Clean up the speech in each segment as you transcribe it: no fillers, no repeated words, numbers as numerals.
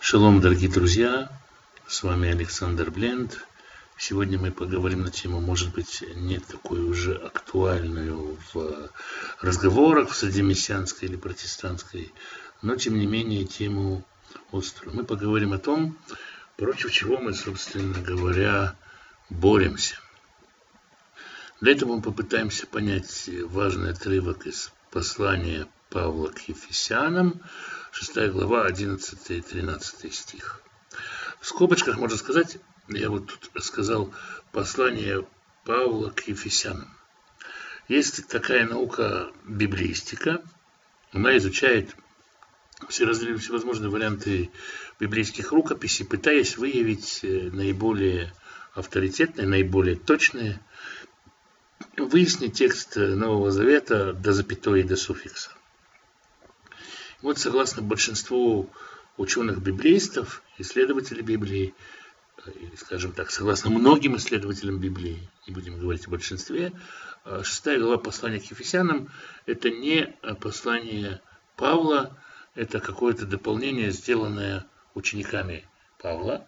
Шалом, дорогие друзья, с вами Александр Бленд. Сегодня мы поговорим на тему, может быть, не такую уже актуальную в разговорах в среде мессианской или протестантской, но, тем не менее, тему острую. Мы поговорим о том, против чего мы, собственно говоря, боремся. Для этого мы попытаемся понять важный отрывок из послания Павла к Ефесянам, 6 глава, 11 и 13 стих. В скобочках можно сказать, я вот тут сказал послание Павла к Ефесянам. Есть такая наука библеистика, она изучает всевозможные варианты библейских рукописей, пытаясь выявить наиболее авторитетные, наиболее точные, выяснить текст Нового Завета до запятой и до суффикса. Вот согласно большинству ученых-библеистов, исследователей Библии, скажем так, согласно многим исследователям Библии, не будем говорить о большинстве, 6 глава послания к Ефесянам – это не послание Павла, это какое-то дополнение, сделанное учениками Павла.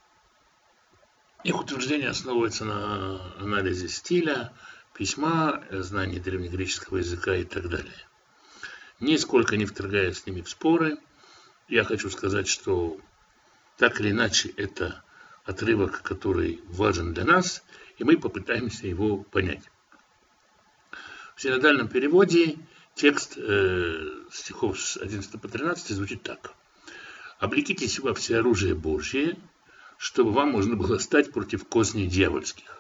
Их утверждение основывается на анализе стиля, письма, знании древнегреческого языка и так далее. Нисколько не вторгаясь с ними в споры, я хочу сказать, что так или иначе это отрывок, который важен для нас, и мы попытаемся его понять. В синодальном переводе текст стихов с 11 по 13 звучит так. «Облекитесь во всеоружие Божье, чтобы вам можно было стать против козней дьявольских.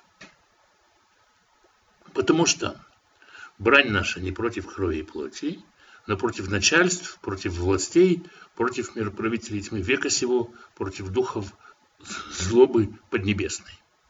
Потому что брань наша не против крови и плоти, но против начальств, против властей, против мироправителей тьмы века сего, против духов злобы поднебесной.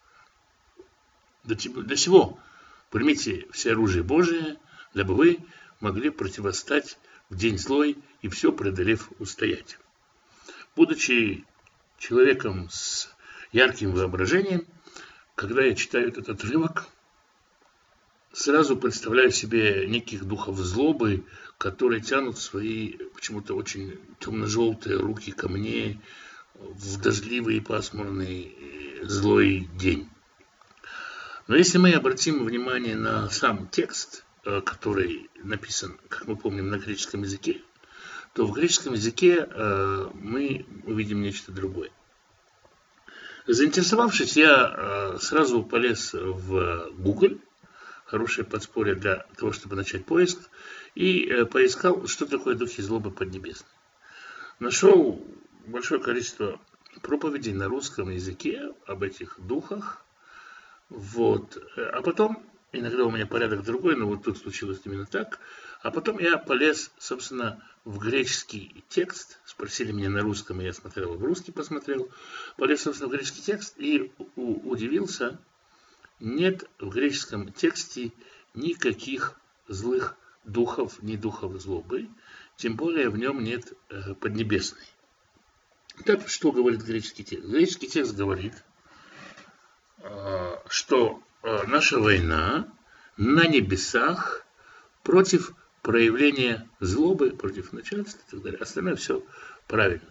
Для сего примите все оружие Божие, дабы вы могли противостать в день злой и все преодолев устоять». Будучи человеком с ярким воображением, когда я читаю этот отрывок, сразу представляю себе неких духов злобы, которые тянут свои почему-то очень темно-желтые руки ко мне в дождливый, пасмурный, злой день. Но если мы обратим внимание на сам текст, который написан, как мы помним, на греческом языке, то в греческом языке мы увидим нечто другое. Заинтересовавшись, я сразу полез в Google, хорошее подспорье для того, чтобы начать поиск, и поискал, что такое духи злобы поднебесной. Нашел большое количество проповедей на русском языке об этих духах. Вот. А потом, иногда у меня порядок другой, но вот тут случилось именно так. А потом я полез, собственно, в греческий текст. Спросили меня на русском, и я смотрел, в русский посмотрел. Полез, собственно, в греческий текст и удивился. Нет в греческом тексте никаких злых духов, ни духов злобы, тем более в нем нет поднебесной. Так что говорит греческий текст? Греческий текст говорит, что наша война на небесах против проявления злобы, против начальства и так далее. Остальное все правильно.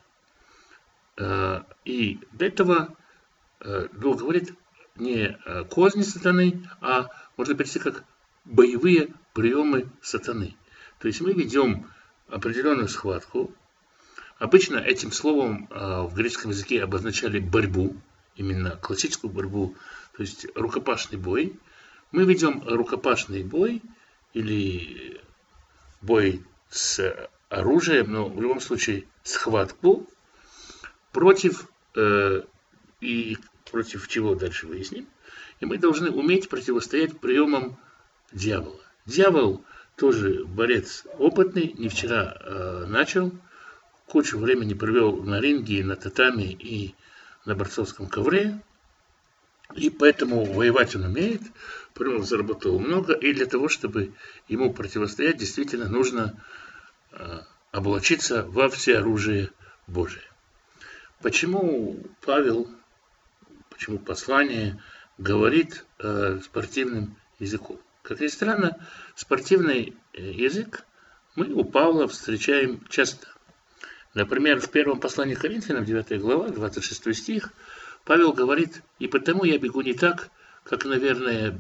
И до этого Дух говорит не козни сатаны, а можно перевести как боевые приемы сатаны. То есть мы ведем определенную схватку. Обычно этим словом в греческом языке обозначали борьбу, именно классическую борьбу, то есть рукопашный бой. Мы ведем рукопашный бой или бой с оружием, но в любом случае схватку против и против чего дальше выясним. И мы должны уметь противостоять приемам дьявола. Дьявол тоже борец опытный, не вчера начал, кучу времени провел на ринге, на татами и на борцовском ковре. И поэтому воевать он умеет, приемов заработал много, и для того, чтобы ему противостоять, действительно нужно облачиться во всеоружие Божие. Почему Павел, почему послание говорит спортивным языком? Как ни странно, спортивный язык мы у Павла встречаем часто. Например, в первом послании к Коринфянам, 9 глава, 26 стих, Павел говорит: «И потому я бегу не так, как неверные,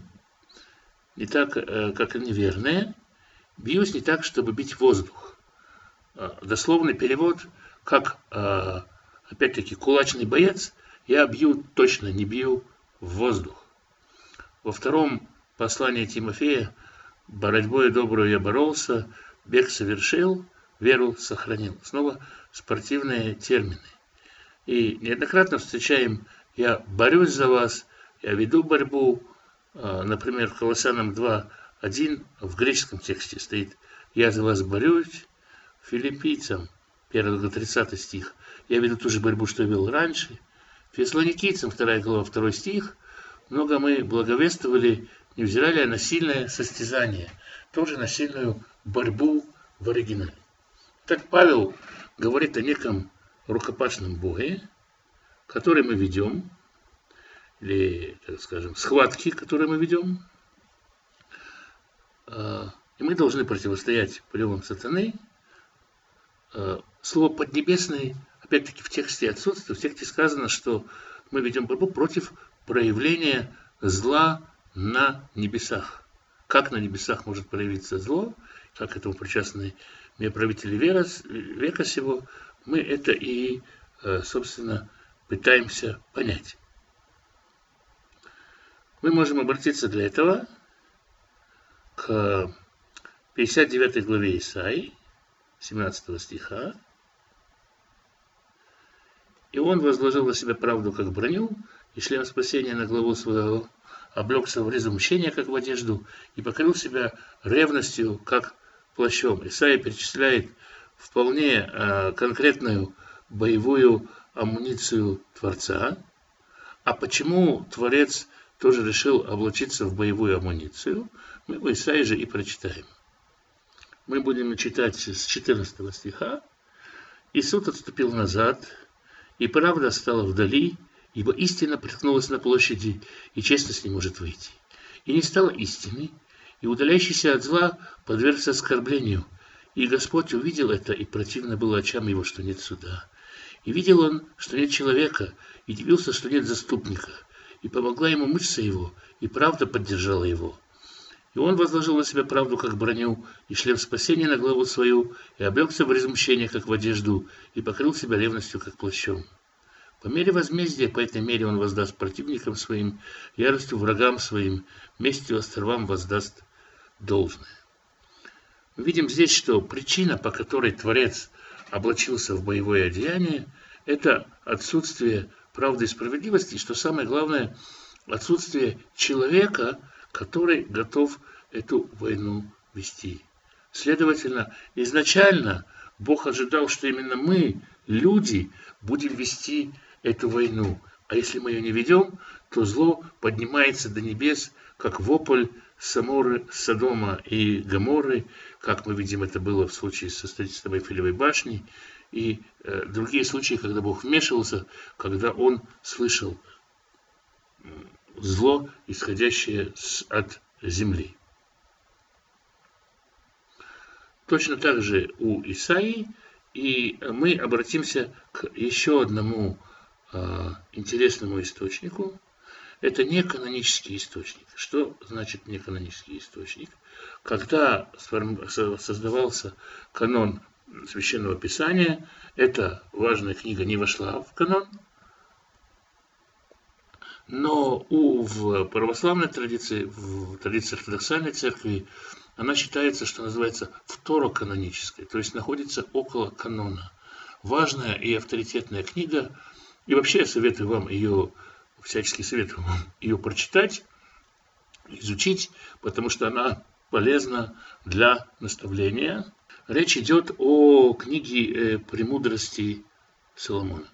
бьюсь не так, чтобы бить воздух». Дословный перевод, как, опять-таки, кулачный боец, я бью точно, не бью в воздух. Во втором послании Тимофея: «Борьбой добрую я боролся, бег совершил, веру сохранил». Снова спортивные термины. И неоднократно встречаем: «Я борюсь за вас», «Я веду борьбу». Например, в Колоссянам 2:1 в греческом тексте стоит: «Я за вас борюсь». Филиппийцам 1 30 стих: «Я веду ту же борьбу, что вел раньше». Фессалоникийцам 2 глава 2 стих: «Много мы благовествовали, невзирая на сильное состязание», тоже на сильную борьбу в оригинале. Так Павел говорит о неком рукопашном бое, который мы ведем, или, так скажем, схватки, которые мы ведем, и мы должны противостоять приемам сатаны. Слово «поднебесный» опять-таки в тексте отсутствует. В тексте сказано, что мы ведем борьбу против проявления зла на небесах. Как на небесах может проявиться зло, как этому причастны правители века сего, мы это и, собственно, пытаемся понять. Мы можем обратиться для этого к 59 главе Исаии, 17 стиха. «И он возложил на себя правду, как броню, и шлем спасения на главу своего, облегся в ризу мщения, как в одежду, и покрыл себя ревностью, как плащом». Исаия перечисляет вполне конкретную боевую амуницию Творца. А почему Творец тоже решил облачиться в боевую амуницию, мы в Исаии же и прочитаем. Мы будем читать с 14 стиха. «И суд отступил назад, и правда стала вдали, ибо истина приткнулась на площади, и честность не может выйти. И не стало истины, и удаляющийся от зла подвергся оскорблению. И Господь увидел это, и противно было очам его, что нет суда. И видел он, что нет человека, и дивился, что нет заступника. И помогла ему мышца его, и правда поддержала его. И он возложил на себя правду, как броню, и шлем спасения на главу свою, и облегся в размщение, как в одежду, и покрыл себя ревностью, как плащом. По мере возмездия, по этой мере он воздаст противникам своим, яростью врагам своим, местью островам воздаст должное». Мы видим здесь, что причина, по которой Творец облачился в боевое одеяние, это отсутствие правды и справедливости, и, что самое главное, отсутствие человека, который готов эту войну вести. Следовательно, изначально Бог ожидал, что именно мы, люди, будем вести эту войну. А если мы ее не ведем, то зло поднимается до небес, как вопль Содома и Гоморры, как мы видим, это было в случае со строительством Эйфелевой башни, и другие случаи, когда Бог вмешивался, когда Он слышал зло, исходящее от земли. Точно так же у Исаии, и мы обратимся к еще одному интересному источнику. Это неканонический источник. Что значит неканонический источник? Когда создавался канон Священного Писания, эта важная книга не вошла в канон, но в православной традиции, в традиции ортодоксальной церкви, она считается, что называется второканонической, то есть находится около канона. Важная и авторитетная книга, и вообще я советую вам ее, всячески советую вам ее прочитать, изучить, потому что она полезна для наставления. Речь идет о книге «Премудрости Соломона».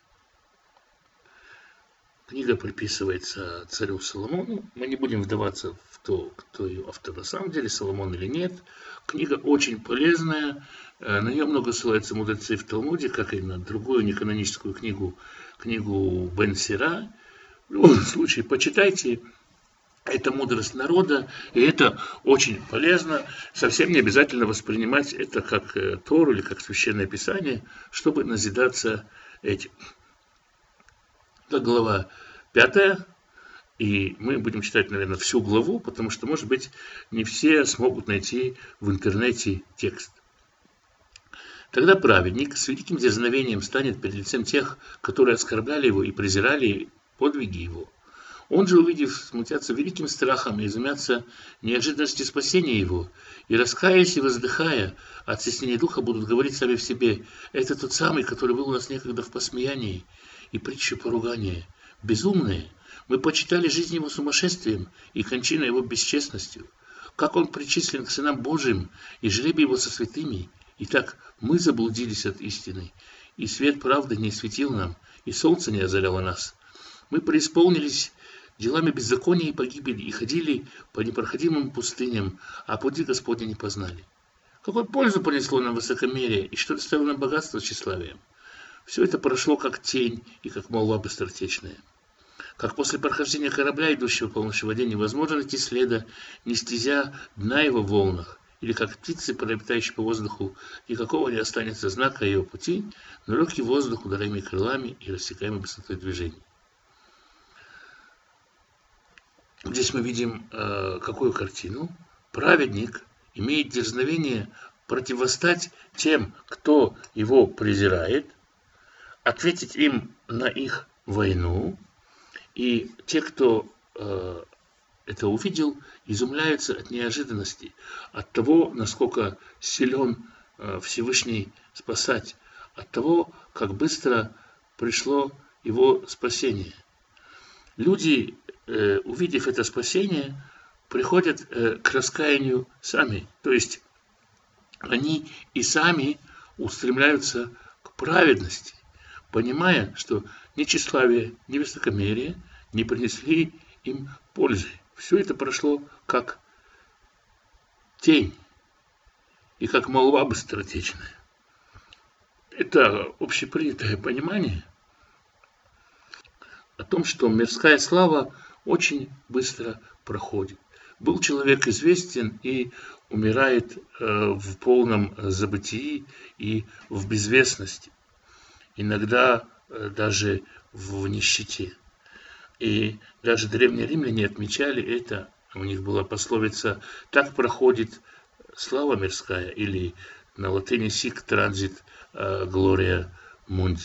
Книга приписывается царю Соломону. Мы не будем вдаваться в то, кто ее автор на самом деле, Соломон или нет. Книга очень полезная. На нее много ссылаются мудрецы в Талмуде, как и на другую неканоническую книгу Бен Сира. В любом случае, почитайте Это мудрость народа, и это очень полезно. Совсем не обязательно воспринимать это как Тору или как Священное Писание, чтобы назидаться этим. Это глава 5, и мы будем читать, наверное, всю главу, потому что, может быть, не все смогут найти в интернете текст. Тогда праведник с великим дерзновением станет перед лицем тех, которые оскорбляли его и презирали подвиги его. Он же, увидев, смутятся великим страхом и изумятся неожиданности спасения его, и, раскаясь и воздыхая, от стеснения духа будут говорить сами в себе: это тот самый, который был у нас некогда в посмеянии и притче поругания. Безумные, мы почитали жизнь его сумасшествием и кончину его бесчестностью. Как он причислен к сынам Божьим, и жребий его со святыми. Итак, мы заблудились от истины, и свет правды не светил нам, и солнце не озаряло нас. Мы преисполнились делами беззакония и погибели, и ходили по непроходимым пустыням, а пути Господня не познали. Какую пользу принесло нам высокомерие, и что доставило нам богатство тщеславием? Все это прошло как тень и как молва быстротечная. Как после прохождения корабля, идущего по полночи воде, невозможно найти следа, не стезя дна его в волнах, или как птицы, пролетающие по воздуху, никакого не останется знака ее пути, но легкий воздух, ударяемый крылами и рассекаемый быстротой движений. Здесь мы видим какую картину? Праведник имеет дерзновение противостать тем, кто его презирает, ответить им на их войну, и те, кто это увидел, изумляются от неожиданности, от того, насколько силен Всевышний спасать, от того, как быстро пришло его спасение. Люди, увидев это спасение, приходят к раскаянию сами. То есть они и сами устремляются к праведности, понимая, что ни тщеславие, ни высокомерие не принесли им пользы. Все это прошло как тень и как молва быстротечная. Это общепринятое понимание о том, что мирская слава очень быстро проходит. Был человек известен и умирает в полном забытии и в безвестности, иногда даже в нищете. И даже древние римляне отмечали это. У них была пословица: так проходит слава мирская, или на латыни sic transit gloria mundi.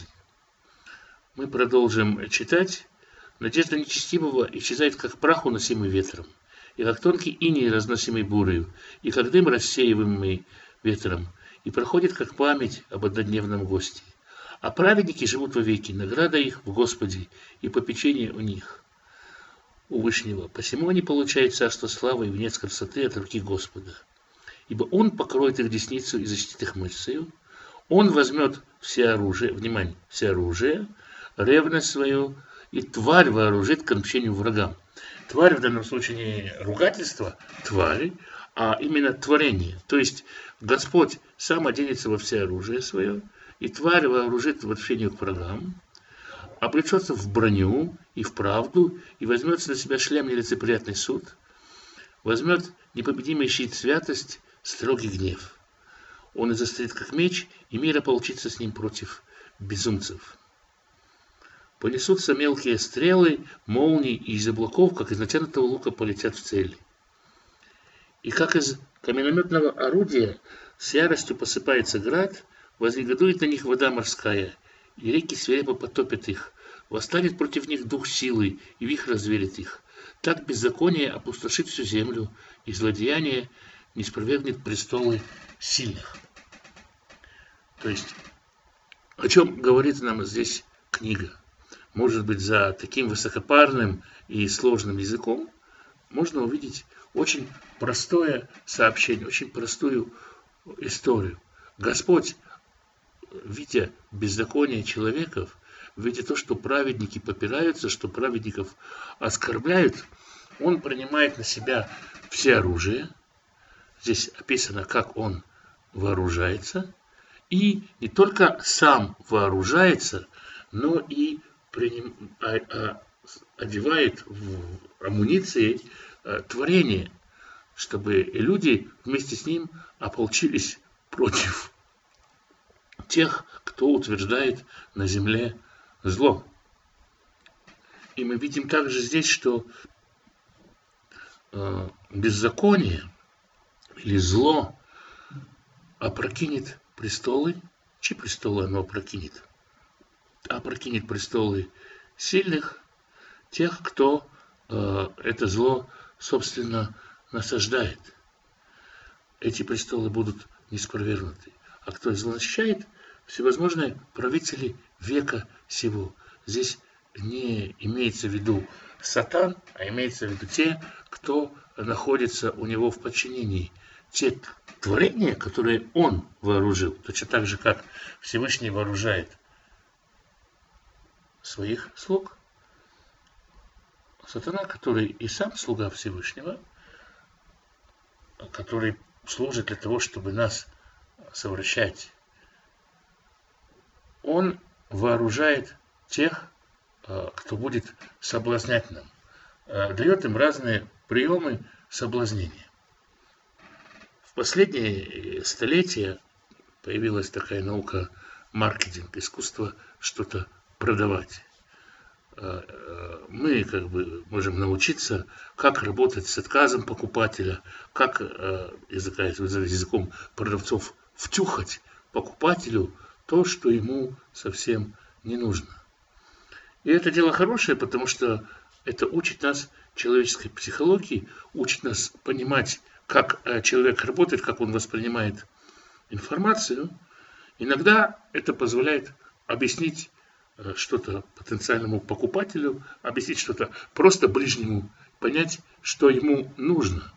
Мы продолжим читать. Надежда нечестивого исчезает, как прах, уносимый ветром, и как тонкий иней, разносимый бурою, и как дым, рассеиваемый ветром, и проходит, как память об однодневном госте. А праведники живут вовеки, награда их в Господе, и попечение у них, у Вышнего. Посему они получают царство славы и венец красоты от руки Господа. Ибо Он покроет их десницу и защитит их мышцею. Он возьмет все оружие, внимание, все оружие, ревность свою, и тварь вооружит к отмщению врагам. Тварь в данном случае не ругательство твари, а именно творение. То есть Господь сам оденется во все оружие свое, и тварь вооружит в отмщению к врагам, облечется в броню и в правду, и возьмется на себя шлем нелицеприятный суд, возьмет непобедимый щит святость, строгий гнев. Он и застоит как меч, и мир ополчится с ним против безумцев. Понесутся мелкие стрелы, молнии, и из облаков, как из натянутого лука, полетят в цель. И как из каменнометного орудия с яростью посыпается град, вознегодует на них вода морская, и реки свирепо потопят их. Восстанет против них дух силы, и вихрь развелит их. Так беззаконие опустошит всю землю, и злодеяние не спровергнет престолы сильных. То есть, о чем говорит нам здесь книга? Может быть, за таким высокопарным и сложным языком можно увидеть очень простое сообщение, очень простую историю. Господь, видя беззаконие человеков, видя то, что праведники попираются, что праведников оскорбляют, Он принимает на себя все оружие. Здесь описано, как Он вооружается. И не только сам вооружается, но и одевает в амуниции творение, чтобы люди вместе с ним ополчились против тех, кто утверждает на земле зло. И мы видим также здесь, что беззаконие или зло опрокинет престолы. Чьи престолы оно опрокинет? Опрокинет престолы сильных, тех, кто это зло, собственно, насаждает. Эти престолы будут неспровергнуты. А кто злоначащает? Всевозможные правители века сего. Здесь не имеется в виду сатан, а имеется в виду те, кто находится у него в подчинении. Те творения, которые он вооружил, точно так же, как Всевышний вооружает своих слуг. Сатана, который и сам слуга Всевышнего, который служит для того, чтобы нас совращать, он вооружает тех, кто будет соблазнять нам, дает им разные приемы соблазнения. В последние столетия появилась такая наука маркетинг, искусство что-то продавать. Мы можем научиться, как работать с отказом покупателя, как языком продавцов втюхать покупателю то, что ему совсем не нужно. И это дело хорошее, потому что это учит нас человеческой психологии, учит нас понимать, как человек работает, как он воспринимает информацию. Иногда это позволяет объяснить что-то потенциальному покупателю, объяснить что-то просто ближнему, понять, что ему нужно.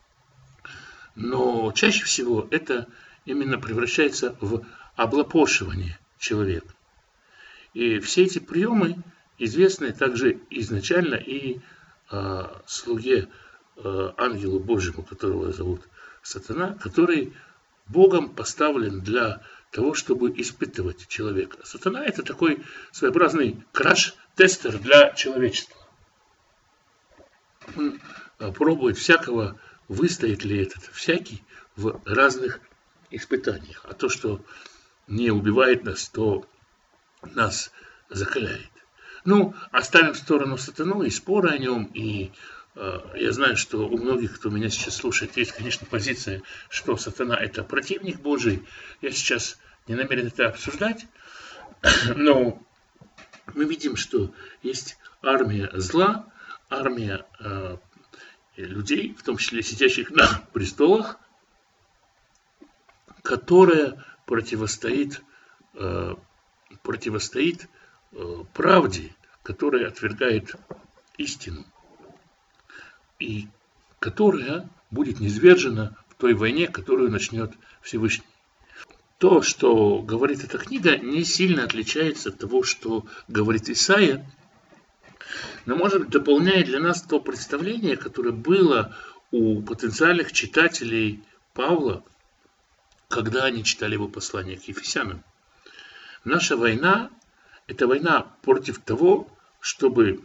Но чаще всего это именно превращается в облапошивание человека. И все эти приемы известны также изначально и слуге ангелу Божьему, которого зовут Сатана, который Богом поставлен для того, чтобы испытывать человека. Сатана — это такой своеобразный краш-тестер для человечества. Он пробует всякого, выстоит ли этот всякий в разных испытаниях. А то, что не убивает нас, то нас закаляет. Оставим в сторону сатану и споры о нем. И я знаю, что у многих, кто меня сейчас слушает, есть, конечно, позиция, что сатана — это противник Божий. Я сейчас не намерен это обсуждать. Но мы видим, что есть армия зла, армия людей, в том числе сидящих на престолах, которая противостоит правде, которая отвергает истину, и которая будет низвержена в той войне, которую начнет Всевышний. То, что говорит эта книга, не сильно отличается от того, что говорит Исаия, но, может быть, дополняет для нас то представление, которое было у потенциальных читателей Павла, когда они читали его послание к Ефесянам. Наша война — это война против того, чтобы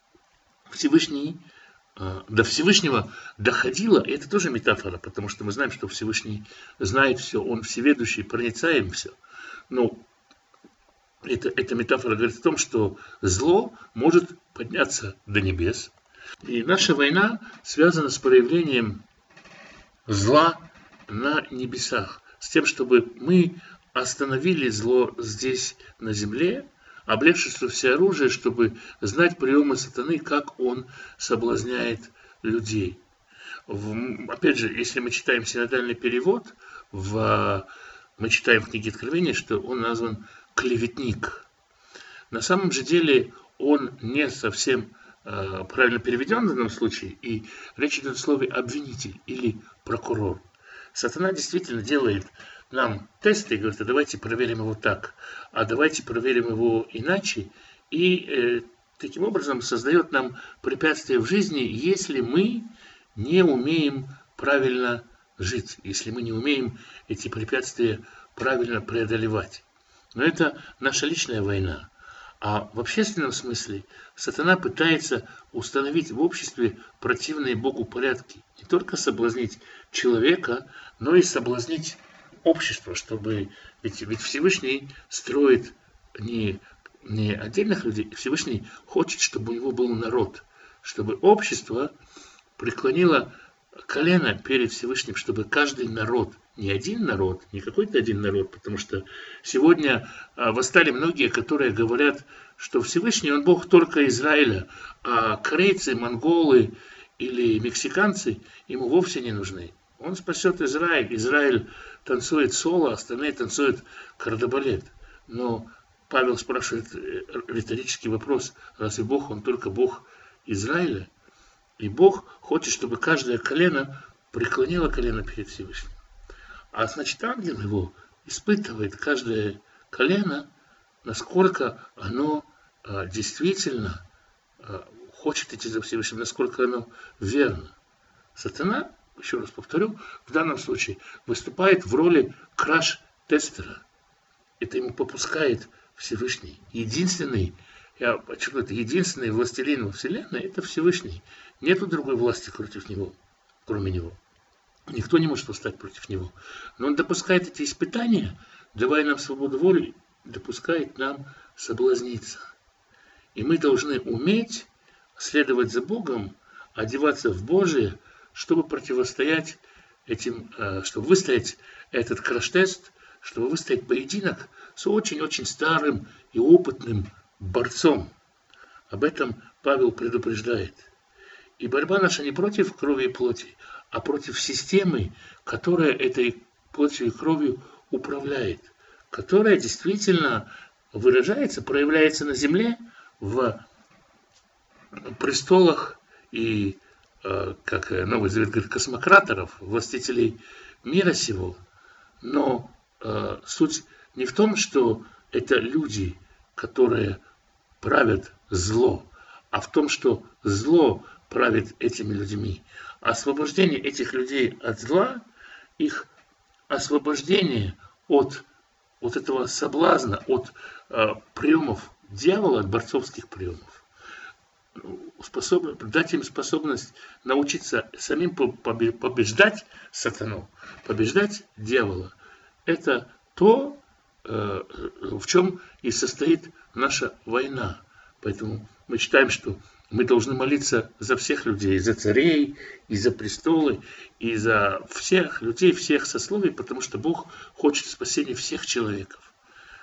до Всевышнего доходило, и это тоже метафора, потому что мы знаем, что Всевышний знает все, Он всеведущий, проницаем все. Но эта метафора говорит о том, что зло может подняться до небес. И наша война связана с проявлением зла на небесах, с тем, чтобы мы остановили зло здесь, на земле, облегшись во всеоружие, чтобы знать приемы сатаны, как он соблазняет людей. Опять же, если мы читаем синодальный перевод, мы читаем в книге Откровения, что он назван клеветник. На самом же деле он не совсем правильно переведен в данном случае, и речь идет о слове обвинитель или прокурор. Сатана действительно делает нам тесты и говорит: а давайте проверим его так, а давайте проверим его иначе. И таким образом создает нам препятствия в жизни, если мы не умеем правильно жить, если мы не умеем эти препятствия правильно преодолевать. Но это наша личная война. А в общественном смысле сатана пытается установить в обществе противные Богу порядки. Не только соблазнить человека, но и соблазнить общество, чтобы... Ведь Всевышний строит не отдельных людей, Всевышний хочет, чтобы у него был народ, чтобы общество преклонило колено перед Всевышним, чтобы каждый народ, не один народ, не какой-то один народ, потому что сегодня восстали многие, которые говорят, что Всевышний, он Бог только Израиля, а корейцы, монголы или мексиканцы ему вовсе не нужны. Он спасет Израиль. Израиль танцует соло, остальные танцуют кардебалет. Но Павел спрашивает риторический вопрос, разве Бог, он только Бог Израиля? И Бог хочет, чтобы каждое колено преклонило колено перед Всевышним. А значит, ангел его испытывает каждое колено, насколько оно действительно хочет идти за Всевышним, насколько оно верно. Сатана, еще раз повторю, в данном случае выступает в роли краш-тестера. Это ему попускает Всевышний. Единственный, я подчеркну, это единственный властелин во Вселенной, это Всевышний. Нету другой власти против него, кроме него. Никто не может восстать против него. Но он допускает эти испытания, давая нам свободу воли, допускает нам соблазниться. И мы должны уметь следовать за Богом, одеваться в Божие, чтобы противостоять этим, чтобы выстоять этот краш-тест, чтобы выстоять поединок с очень-очень старым и опытным борцом. Об этом Павел предупреждает. И борьба наша не против крови и плоти, а против системы, которая этой плотью и кровью управляет, которая действительно выражается, проявляется на земле в престолах и, как Новый Завет говорит, космократоров, властителей мира сего. Но суть не в том, что это люди, которые правят зло, а в том, что зло правит этими людьми. Освобождение этих людей от зла, их освобождение от этого соблазна, от приемов дьявола, от борцовских приемов, дать им способность научиться самим побеждать сатану, побеждать дьявола. Это то, в чем и состоит наша война. Поэтому мы считаем, что мы должны молиться за всех людей, за царей, и за престолы, и за всех людей, всех сословий, потому что Бог хочет спасения всех человеков.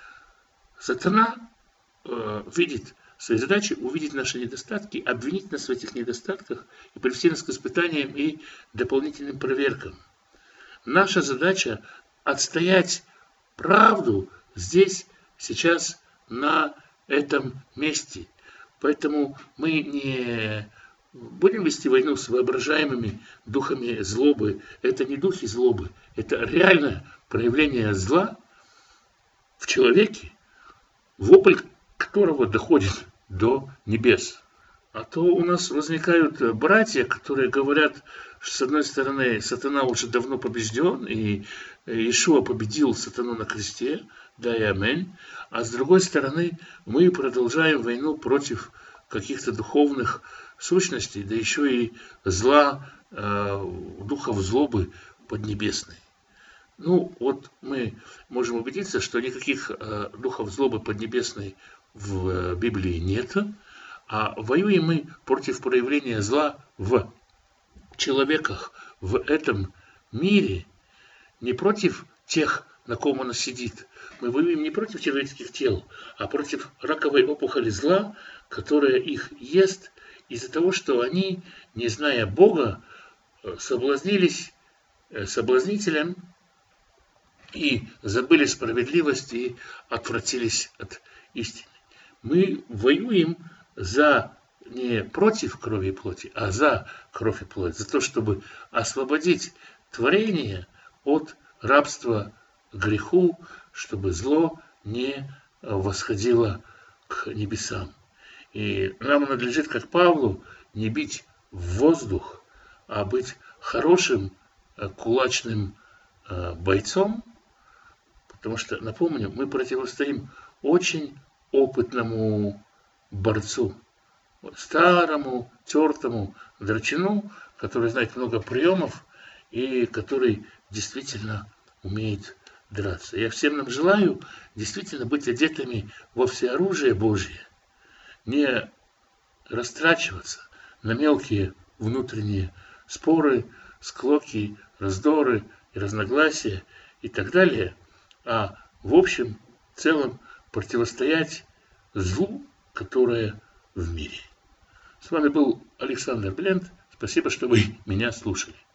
Сатана видит своей задачей увидеть наши недостатки, обвинить нас в этих недостатках и привести нас к испытаниям и дополнительным проверкам. Наша задача отстоять правду здесь, сейчас, на этом месте. Поэтому мы не будем вести войну с воображаемыми духами злобы. Это не духи злобы, это реальное проявление зла в человеке, вопль которого доходит до небес. А то у нас возникают братья, которые говорят, что с одной стороны сатана уже давно побежден, и Иешуа победил сатану на кресте, да и аминь. А с другой стороны мы продолжаем войну против каких-то духовных сущностей, да еще и зла, духов злобы поднебесной. Ну, вот мы можем убедиться, что никаких духов злобы поднебесной в Библии нет, а воюем мы против проявления зла в человеках, в этом мире, не против тех, на ком оно сидит. Мы воюем не против человеческих тел, а против раковой опухоли зла, которая их ест из-за того, что они, не зная Бога, соблазнились соблазнителем и забыли справедливость и отвратились от истины. Мы воюем не против крови и плоти, а за кровь и плоть, за то, чтобы освободить творение от рабства греху, чтобы зло не восходило к небесам. И нам надлежит, как Павлу, не бить в воздух, а быть хорошим кулачным бойцом, потому что, напомню, мы противостоим очень опытному борцу, старому, тертому драчуну, который знает много приемов и который действительно умеет драться. Я всем нам желаю действительно быть одетыми во всеоружие Божье, не растрачиваться на мелкие внутренние споры, склоки, раздоры и разногласия и так далее, а в общем целом противостоять злу, которое в мире. С вами был Александр Блент. Спасибо, что вы меня слушали.